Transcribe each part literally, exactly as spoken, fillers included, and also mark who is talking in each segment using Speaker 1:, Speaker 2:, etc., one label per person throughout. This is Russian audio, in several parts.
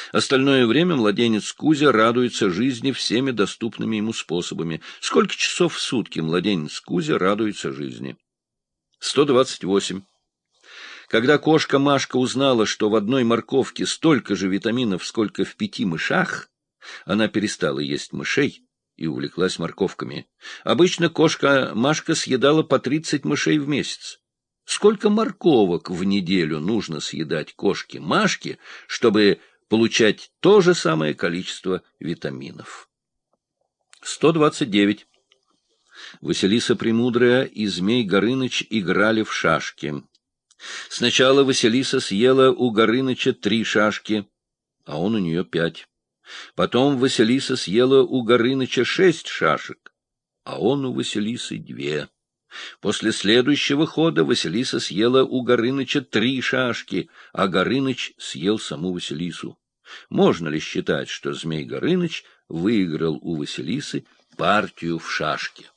Speaker 1: Остальное время младенец Кузя радуется жизни всеми доступными ему способами. Сколько часов в сутки младенец Кузя радуется жизни? сто двадцать восемь. Когда кошка Машка узнала, что в одной морковке столько же витаминов, сколько в пяти мышах, она перестала есть мышей и увлеклась морковками. Обычно кошка Машка съедала по тридцать мышей в месяц. Сколько морковок в неделю нужно съедать кошке Машке, чтобы получать то же самое количество витаминов? сто двадцать девять. Василиса Премудрая и Змей Горыныч играли в шашки. Сначала Василиса съела у Горыныча три шашки, а он у нее пять. Потом Василиса съела у Горыныча шесть шашек, а он у Василисы две. После следующего хода Василиса съела у Горыныча три шашки, а Горыныч съел саму Василису. Можно ли считать, что Змей Горыныч выиграл у Василисы партию в шашки?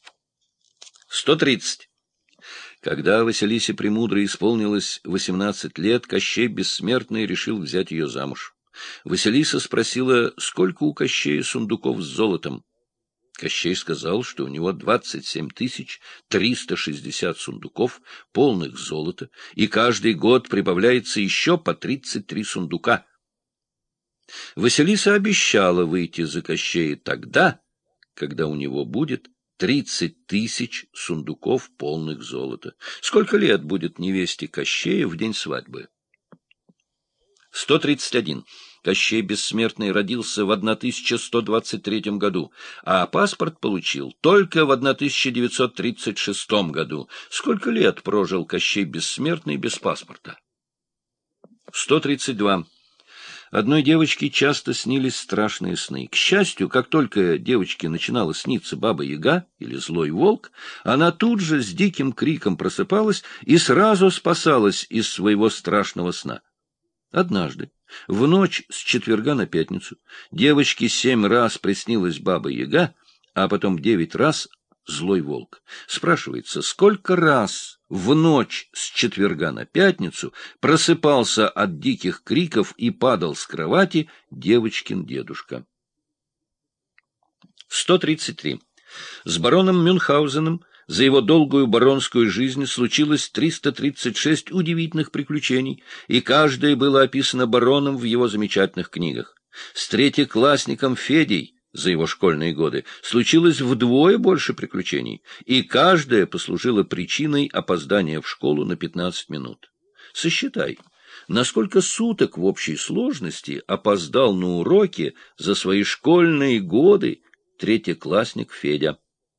Speaker 1: сто тридцать. Когда Василисе Премудрой исполнилось восемнадцать лет, Кощей Бессмертный решил взять ее замуж. Василиса спросила, сколько у Кощея сундуков с золотом. Кощей сказал, что у него двадцать семь тысяч триста шестьдесят сундуков, полных золота, и каждый год прибавляется еще по тридцать три сундука. Василиса обещала выйти за Кощея тогда, когда у него будет тридцать тысяч сундуков, полных золота. Сколько лет будет невесте Кощея в день свадьбы? сто тридцать один. Кощей Бессмертный родился в тысяча сто двадцать третьем году, а паспорт получил только в тысяча девятьсот тридцать шестом году. Сколько лет прожил Кощей Бессмертный без паспорта? сто тридцать два. Одной девочке часто снились страшные сны. К счастью, как только девочке начинала сниться Баба-Яга или Злой Волк, она тут же с диким криком просыпалась и сразу спасалась из своего страшного сна. Однажды, в ночь с четверга на пятницу, девочке семь раз приснилась Баба-Яга, а потом девять раз Злой Волк. Спрашивается, сколько раз в ночь с четверга на пятницу просыпался от диких криков и падал с кровати девочкин дедушка? сто тридцать три. С бароном Мюнхгаузеном за его долгую баронскую жизнь случилось триста тридцать шесть удивительных приключений, и каждое было описано бароном в его замечательных книгах. С третьеклассником Федей за его школьные годы случилось вдвое больше приключений, и каждое послужило причиной опоздания в школу на пятнадцать минут. Сосчитай, на сколько суток в общей сложности опоздал на уроки за свои школьные годы третьеклассник Федя.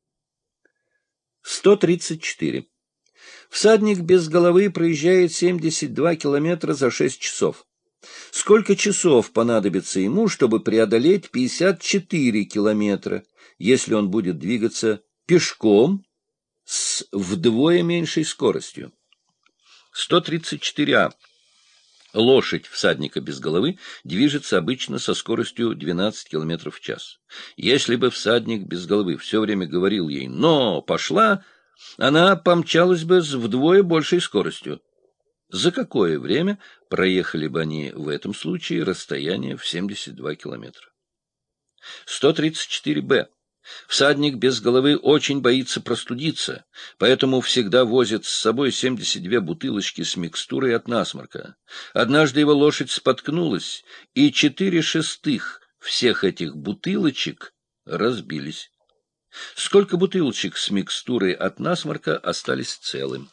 Speaker 1: сто тридцать четыре. Всадник без головы проезжает семьдесят два километра за шесть часов. Сколько часов понадобится ему, чтобы преодолеть пятьдесят четыре километра, если он будет двигаться пешком с вдвое меньшей скоростью? сто тридцать четыре а. Лошадь всадника без головы движется обычно со скоростью двенадцать километров в час. Если бы всадник без головы все время говорил ей «но, пошла», она помчалась бы с вдвое большей скоростью. За какое время проехали бы они в этом случае расстояние в семьдесят два километра? сто тридцать четыре бэ. Всадник без головы очень боится простудиться, поэтому всегда возит с собой семьдесят две бутылочки с микстурой от насморка. Однажды его лошадь споткнулась, и четыре шестых всех этих бутылочек разбились. Сколько бутылочек с микстурой от насморка остались целым?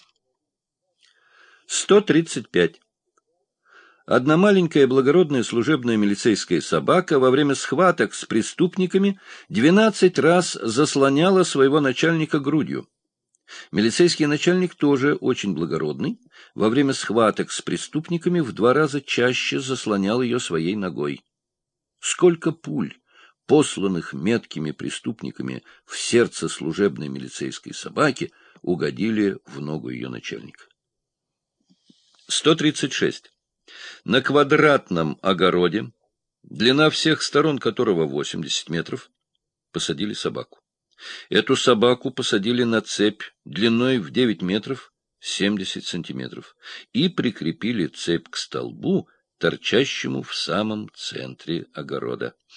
Speaker 1: сто тридцать пять. Одна маленькая благородная служебная милицейская собака во время схваток с преступниками двенадцать раз заслоняла своего начальника грудью. Милицейский начальник тоже очень благородный. Во время схваток с преступниками в два раза чаще заслонял ее своей ногой. Сколько пуль, посланных меткими преступниками в сердце служебной милицейской собаки, угодили в ногу ее начальника? сто тридцать шесть. На квадратном огороде, длина всех сторон которого восемьдесят метров, посадили собаку. Эту собаку посадили на цепь длиной в девять метров семьдесят сантиметров и прикрепили цепь к столбу, торчащему в самом центре огорода.